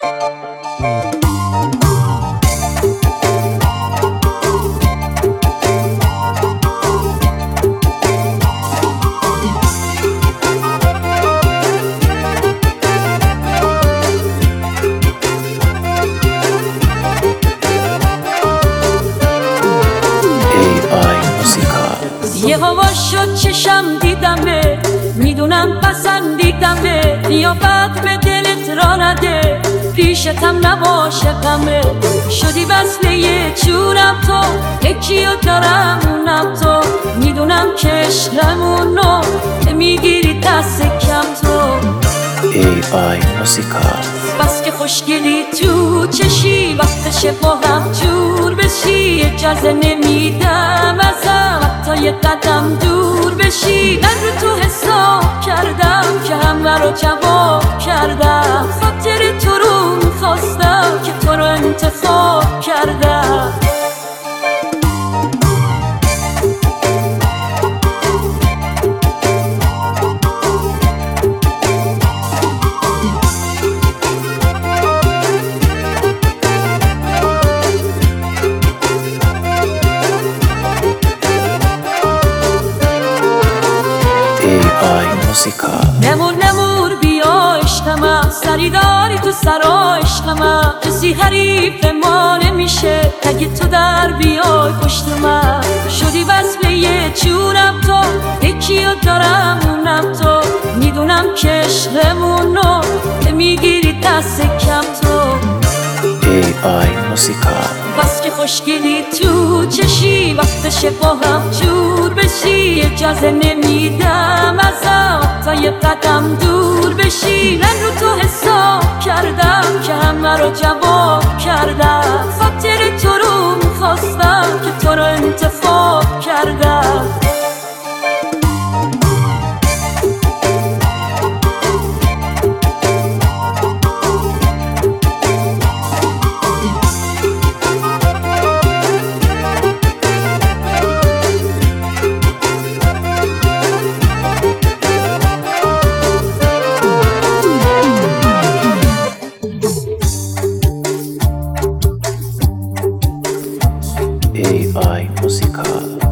یه هوا شد چشم دیدمه، میدونم پسندیدمه، قیافت به دلت را نده، پیشتم نباشه غمه. شدی وصله جونم تو، یکیو دارم اونم تو، میدونم که عشقمونو میگیری دست کم تو. AI موسیقا بس که خوشگلی تو چشی، وقتشه با هم جور بشی، اجازه نمیدم ازم حتی یه قدم دور بشی. من رو تو حساب کردم که همه رو جواب کردم، خاطر تو رو میخواستم که تو رو انتخاب کردم. AI موسیقا نمور بیا عشقم، سری داری تو سرا عشقم، کسی حریف ما نمیشه اگه تو در بیای پشت من. شدی وصله جونم تو، یکیو دارم اونم تو، میدونم که عشقمونو میگیری دست کم تو. AI موسیقا بس که خوشگلی تو چشی، وقتشه با هم جور بشی، اجازه نمیدم ازم تا یه قدم دور بشی. من رو تو حساب کردم که همه رو جواب کردم، خاطر تو رو میخواستم که تو رو انتخاب کردم. AI موسیقا